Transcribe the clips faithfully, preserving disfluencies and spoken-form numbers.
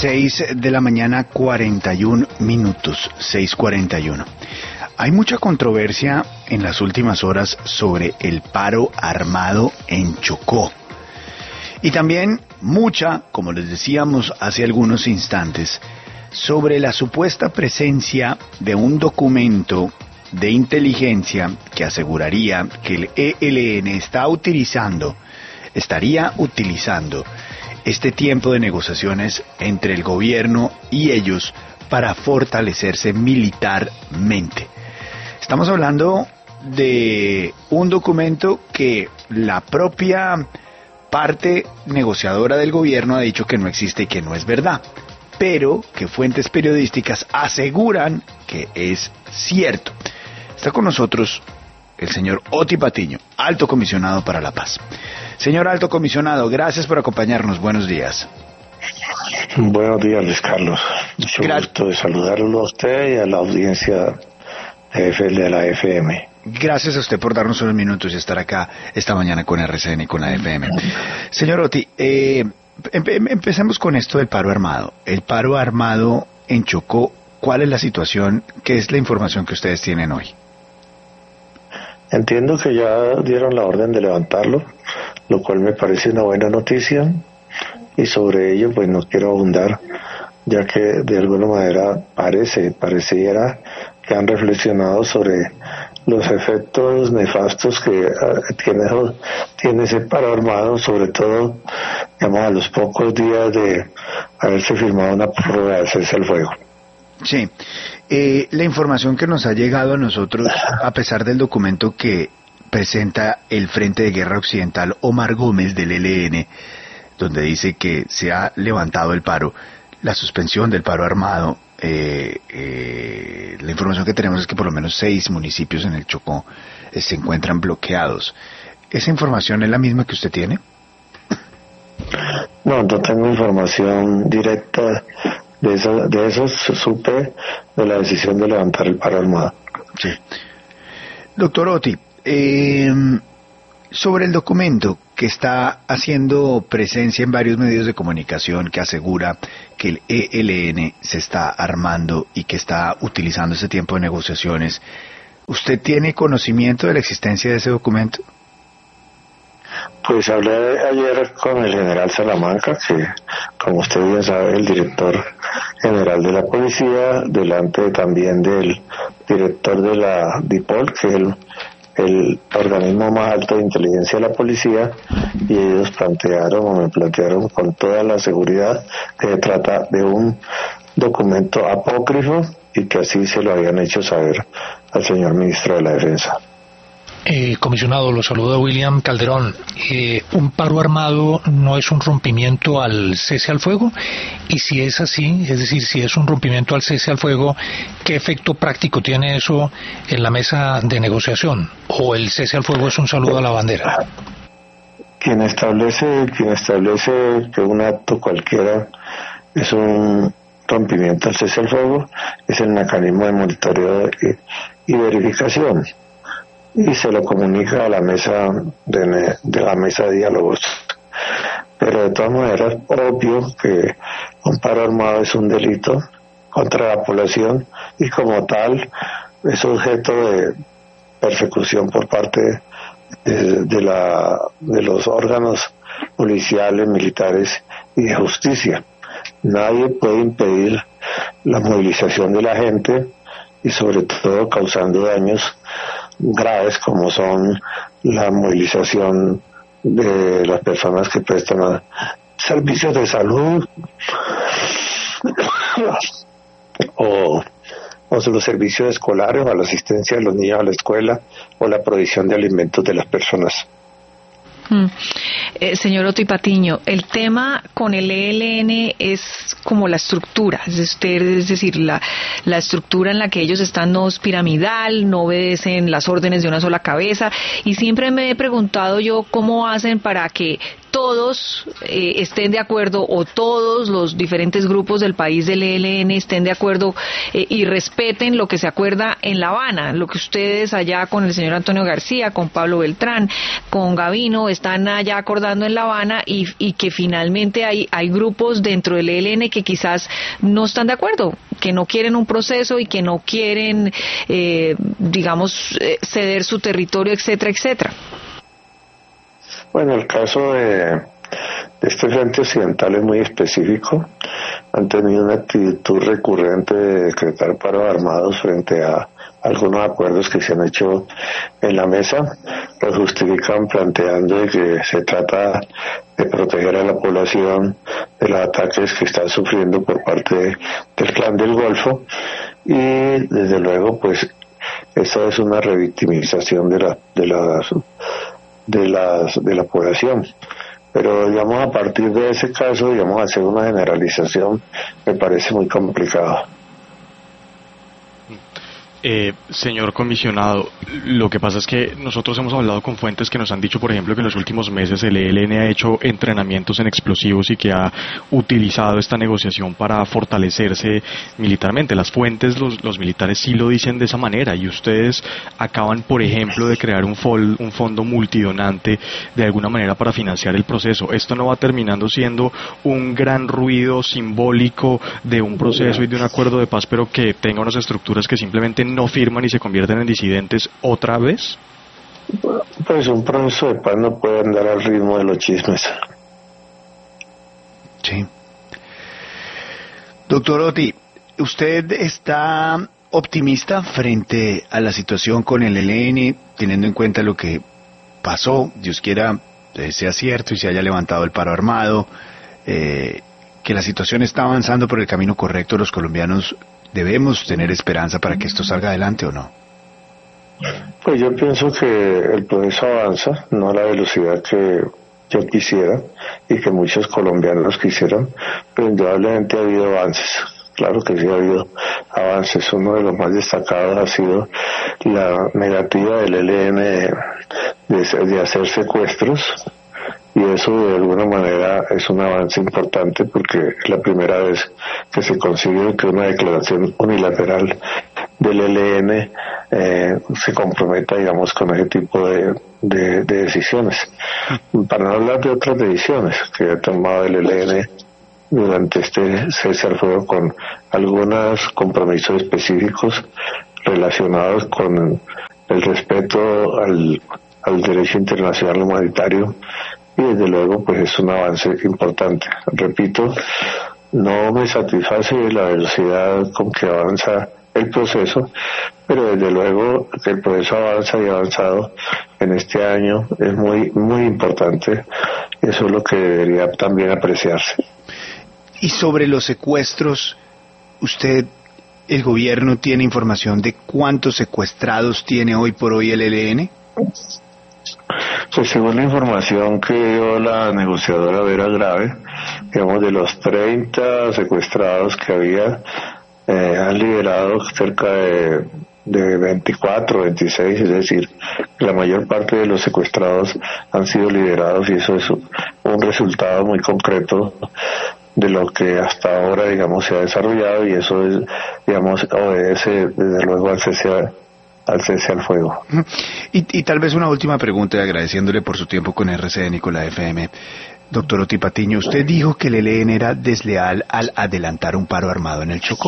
seis de la mañana, cuarenta y un minutos, seis cuarenta y uno. Hay mucha controversia en las últimas horas sobre el paro armado en Chocó. Y también mucha, como les decíamos hace algunos instantes, sobre la supuesta presencia de un documento de inteligencia que aseguraría que el E L N está utilizando, estaría utilizando este tiempo de negociaciones entre el gobierno y ellos para fortalecerse militarmente. Estamos hablando de un documento que la propia parte negociadora del gobierno ha dicho que no existe y que no es verdad, pero que fuentes periodísticas aseguran que es cierto. Está con nosotros el señor Oti Patiño, Alto Comisionado para la Paz. Señor Alto Comisionado, gracias por acompañarnos. Buenos días. Buenos días, Luis Carlos. Mucho Gra- gusto de saludarlo a usted y a la audiencia de la F M. Gracias a usted por darnos unos minutos y estar acá esta mañana con R C N y con la F M. Señor Oti, eh, empe- empecemos con esto del paro armado. El paro armado en Chocó, ¿cuál es la situación? ¿Qué es la información que ustedes tienen hoy? Entiendo que ya dieron la orden de levantarlo, lo cual me parece una buena noticia, y sobre ello pues no quiero abundar, ya que de alguna manera parece, pareciera que han reflexionado sobre los efectos nefastos que uh, tiene, tiene ese paro armado, sobre todo, digamos, a los pocos días de haberse firmado una prórroga de cese al fuego. Sí, eh, la información que nos ha llegado a nosotros, a pesar del documento que presenta el Frente de Guerra Occidental, Omar Gómez del E L N, donde dice que se ha levantado el paro, la suspensión del paro armado, eh, eh, la información que tenemos es que por lo menos seis municipios en el Chocó eh, se encuentran bloqueados. ¿Esa información es la misma que usted tiene? No, no tengo información directa. De eso, de eso supe de la decisión de levantar el paro armado. Sí. Doctor Oti, eh, sobre el documento que está haciendo presencia en varios medios de comunicación que asegura que el E L N se está armando y que está utilizando ese tiempo de negociaciones, ¿usted tiene conocimiento de la existencia de ese documento? Pues hablé ayer con el general Salamanca, que como usted bien sabe, el director general de la policía, delante también del director de la DIPOL, que es el, el organismo más alto de inteligencia de la policía, y ellos plantearon o me plantearon con toda la seguridad que se trata de un documento apócrifo y que así se lo habían hecho saber al señor ministro de la Defensa. Eh, comisionado, lo saluda William Calderón. Eh, ¿Un paro armado no es un rompimiento al cese al fuego? Y si es así, es decir, si es un rompimiento al cese al fuego, ¿qué efecto práctico tiene eso en la mesa de negociación? ¿O el cese al fuego es un saludo a la bandera? Quien establece, quien establece que un acto cualquiera es un rompimiento al cese al fuego es el mecanismo de monitoreo y, y verificación, y se lo comunica a la mesa de, de la mesa de diálogos. Pero de todas maneras, obvio que un paro armado es un delito contra la población y como tal es objeto de persecución por parte de, de, la, de los órganos policiales, militares y de justicia. Nadie puede impedir la movilización de la gente y sobre todo causando daños graves como son la movilización de las personas que prestan servicios de salud o, o los servicios escolares o la asistencia de los niños a la escuela o la provisión de alimentos de las personas. Mm. Eh, señor Oti Patiño, el tema con el E L N es como la estructura, es, usted, es decir, la, la estructura en la que ellos están no es piramidal, no obedecen las órdenes de una sola cabeza, y siempre me he preguntado yo cómo hacen para que todos eh, estén de acuerdo o todos los diferentes grupos del país del E L N estén de acuerdo eh, y respeten lo que se acuerda en La Habana, lo que ustedes allá con el señor Antonio García, con Pablo Beltrán, con Gavino, están allá acordando en La Habana y, y que finalmente hay, hay grupos dentro del E L N que quizás no están de acuerdo, que no quieren un proceso y que no quieren, eh, digamos, eh, ceder su territorio, etcétera, etcétera. Bueno, el caso de, de este Frente Occidental es muy específico. Han tenido una actitud recurrente de decretar paros armados frente a algunos acuerdos que se han hecho en la mesa. Los justifican planteando de que se trata de proteger a la población de los ataques que están sufriendo por parte de, del Clan del Golfo, y desde luego pues esa es una revictimización de la de las de las de la población. Pero digamos, a partir de ese caso, digamos, hacer una generalización me parece muy complicado. Eh, señor comisionado, lo que pasa es que nosotros hemos hablado con fuentes que nos han dicho, por ejemplo, que en los últimos meses el E L N ha hecho entrenamientos en explosivos y que ha utilizado esta negociación para fortalecerse militarmente. Las fuentes, los, los militares sí lo dicen de esa manera, y ustedes acaban, por ejemplo, de crear un, fol, un fondo multidonante de alguna manera para financiar el proceso. ¿Esto no va terminando siendo un gran ruido simbólico de un proceso y de un acuerdo de paz, pero que tenga unas estructuras que simplemente no firman y se convierten en disidentes otra vez? Pues un proceso de paz no puede andar al ritmo de los chismes. Sí. Doctor Otti, ¿usted está optimista frente a la situación con el E L N, teniendo en cuenta lo que pasó? Dios quiera eh, sea cierto y se haya levantado el paro armado, eh, que la situación está avanzando por el camino correcto. Los colombianos ¿debemos tener esperanza para que esto salga adelante o no? Pues yo pienso que el proceso avanza, no a la velocidad que yo quisiera y que muchos colombianos quisieran, pero indudablemente ha habido avances. Claro que sí ha habido avances. Uno de los más destacados ha sido la negativa del E L N de, de, de hacer secuestros, y eso de alguna manera es un avance importante porque es la primera vez que se consigue que una declaración unilateral del E L N eh, se comprometa, digamos, con ese tipo de, de, de decisiones. Para no hablar de otras decisiones que ha tomado el E L N durante este cese al fuego, con algunos compromisos específicos relacionados con el respeto al, al derecho internacional humanitario, y desde luego pues es un avance importante. Repito, no me satisface la velocidad con que avanza el proceso, pero desde luego que el proceso avanza y ha avanzado en este año es muy muy importante. Eso es lo que debería también apreciarse. Y sobre los secuestros, ¿usted, el gobierno, tiene información de cuántos secuestrados tiene hoy por hoy el E L N? Pues según la información que dio la negociadora Vera Grave, digamos, de los treinta secuestrados que había, eh, han liberado cerca de, de veinticuatro, veintiséis, es decir, la mayor parte de los secuestrados han sido liberados, y eso es un resultado muy concreto de lo que hasta ahora, digamos, se ha desarrollado, y eso es, digamos, obedece desde luego al cese al cese al fuego. Y, y tal vez una última pregunta, agradeciéndole por su tiempo con R C N y con la F M. Doctor Otti Patiño, usted dijo que el E L N era desleal al adelantar un paro armado en el Chocó.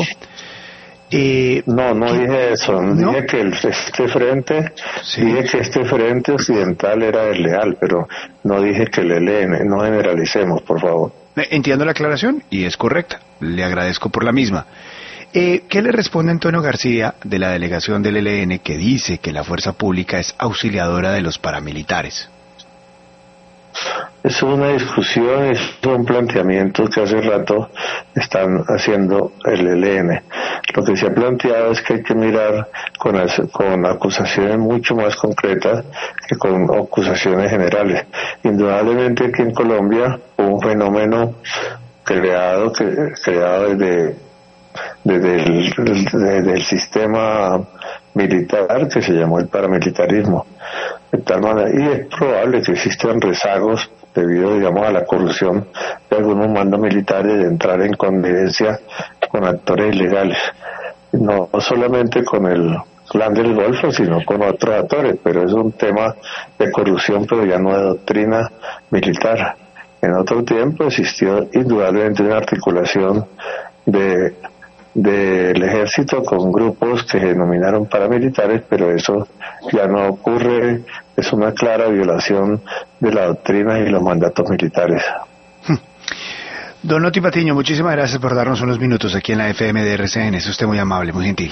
Eh, no, no ¿qué? dije eso, ¿No? Dije que el, este frente, sí. dije que este frente occidental era desleal, pero no dije que el E L N, no generalicemos, por favor. Entiendo la aclaración y es correcta, le agradezco por la misma. Eh, ¿Qué le responde Antonio García de la delegación del E L N, que dice que la fuerza pública es auxiliadora de los paramilitares? Es una discusión, es un planteamiento que hace rato están haciendo el E L N. Lo que se ha planteado es que hay que mirar con, con acusaciones mucho más concretas que con acusaciones generales. Indudablemente aquí en Colombia hubo un fenómeno creado, que, creado desde desde el, desde el sistema militar, que se llamó el paramilitarismo, de tal manera, y es probable que existan rezagos debido, digamos, a la corrupción de algunos mandos militares, de entrar en connivencia con actores ilegales, no solamente con el Clan del Golfo, sino con otros actores, pero es un tema de corrupción, pero ya no de doctrina militar. En otro tiempo existió indudablemente una articulación de del ejército con grupos que se denominaron paramilitares, pero eso ya no ocurre, es una clara violación de la doctrina y los mandatos militares. Don Oti Patiño, muchísimas gracias por darnos unos minutos aquí en la F M de R C N, es usted muy amable, muy gentil.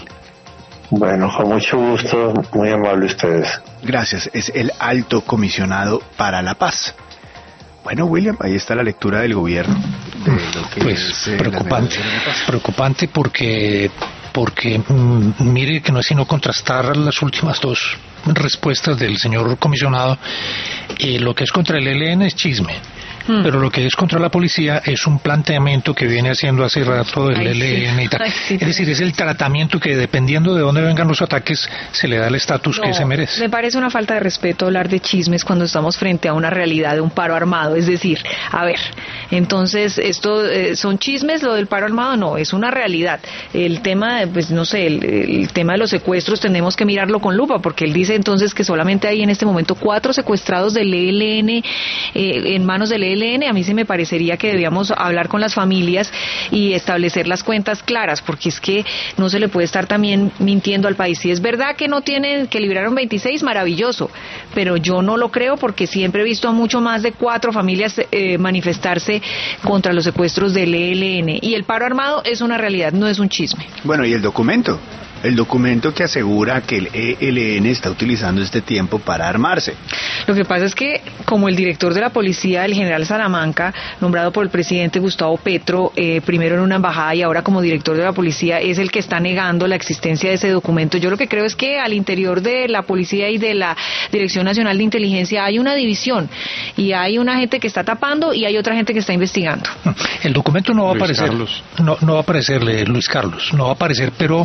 Bueno, con mucho gusto, muy amable ustedes. Gracias, es el Alto Comisionado para la Paz. Bueno, William, ahí está la lectura del gobierno de lo que pues es, eh, preocupante, preocupante porque porque mmm, mire que no es sino contrastar las últimas dos respuestas del señor comisionado. Eh, lo que es contra el E L N es chisme. Hmm. Pero lo que es contra la policía es un planteamiento que viene haciendo hace rato el Ay, E L N sí. y tal. Ay, sí. Es decir, es el tratamiento que dependiendo de dónde vengan los ataques se le da el estatus No, que se merece. Me parece una falta de respeto hablar de chismes cuando estamos frente a una realidad de un paro armado. Es decir, a ver, entonces, ¿esto eh, son chismes lo del paro armado? No, es una realidad. El tema, pues no sé, el, el tema de los secuestros tenemos que mirarlo con lupa, porque él dice entonces que solamente hay en este momento cuatro secuestrados del E L N eh, en manos del E L N. A mí sí me parecería que debíamos hablar con las familias y establecer las cuentas claras, porque es que no se le puede estar también mintiendo al país. Si es verdad que no tienen, que liberaron veintiséis, maravilloso, pero yo no lo creo, porque siempre he visto a mucho más de cuatro familias eh, manifestarse contra los secuestros del E L N, y el paro armado es una realidad, no es un chisme. Bueno, ¿y el documento? El documento que asegura que el E L N está utilizando este tiempo para armarse. Lo que pasa es que, como el director de la policía, el general Salamanca, nombrado por el presidente Gustavo Petro, eh, primero en una embajada y ahora como director de la policía, es el que está negando la existencia de ese documento. Yo lo que creo es que al interior de la policía y de la Dirección Nacional de Inteligencia hay una división, y hay una gente que está tapando y hay otra gente que está investigando. El documento no va a Luis aparecer, Carlos. no, no va a aparecerle, Luis Carlos, no va a aparecer, pero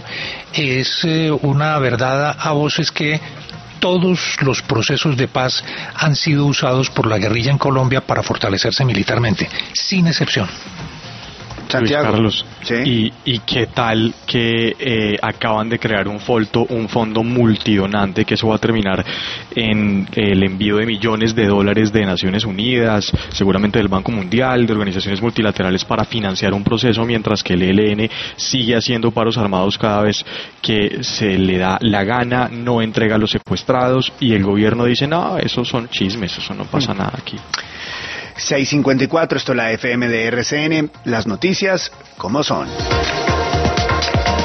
es eh, una verdad a voces que todos los procesos de paz han sido usados por la guerrilla en Colombia para fortalecerse militarmente, sin excepción. Santiago. Luis Carlos, ¿sí? y, y qué tal que eh, acaban de crear un fondo, un fondo multidonante, que eso va a terminar en el envío de millones de dólares de Naciones Unidas, seguramente del Banco Mundial, de organizaciones multilaterales, para financiar un proceso, mientras que el E L N sigue haciendo paros armados cada vez que se le da la gana, no entrega a los secuestrados, y el gobierno dice, no, esos son chismes, eso no pasa nada aquí. seis cincuenta y cuatro, esto es la F M de R C N, las noticias como son.